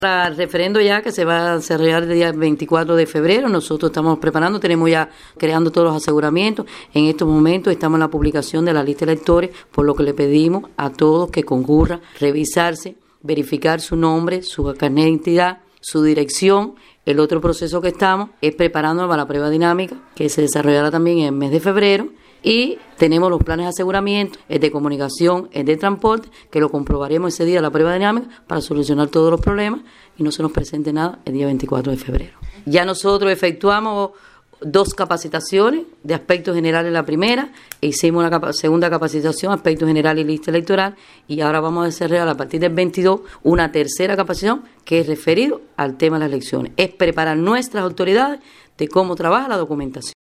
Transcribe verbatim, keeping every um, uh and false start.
Para el referendo ya que se va a desarrollar el día veinticuatro de febrero, nosotros estamos preparando, tenemos ya creando todos los aseguramientos. En estos momentos estamos en la publicación de la lista de electores, por lo que le pedimos a todos que concurran, revisarse, verificar su nombre, su carnet de identidad, su dirección. El otro proceso que estamos es preparándonos para la prueba dinámica, que se desarrollará también en el mes de febrero. Y tenemos los planes de aseguramiento, el de comunicación, el de transporte, que lo comprobaremos ese día de la prueba dinámica para solucionar todos los problemas y no se nos presente nada el día veinticuatro de febrero. Ya nosotros efectuamos dos capacitaciones de aspectos generales la primera, e hicimos una capa- segunda capacitación, aspectos generales y lista electoral, y ahora vamos a desarrollar a partir del veintidós una tercera capacitación que es referido al tema de las elecciones. Es preparar nuestras autoridades de cómo trabaja la documentación.